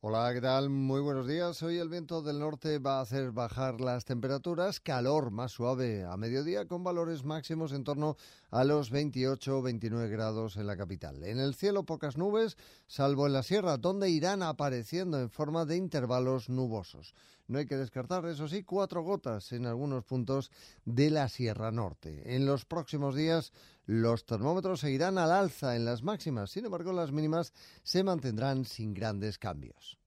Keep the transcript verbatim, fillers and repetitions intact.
Hola, ¿qué tal? Muy buenos días. Hoy el viento del norte va a hacer bajar las temperaturas, calor más suave a mediodía con valores máximos en torno a los veintiocho o veintinueve grados en la capital. En el cielo pocas nubes, salvo en la sierra, donde irán apareciendo en forma de intervalos nubosos. No hay que descartar, eso sí, cuatro gotas en algunos puntos de la Sierra Norte. En los próximos días los termómetros seguirán al alza en las máximas, sin embargo las mínimas se mantendrán sin grandes cambios.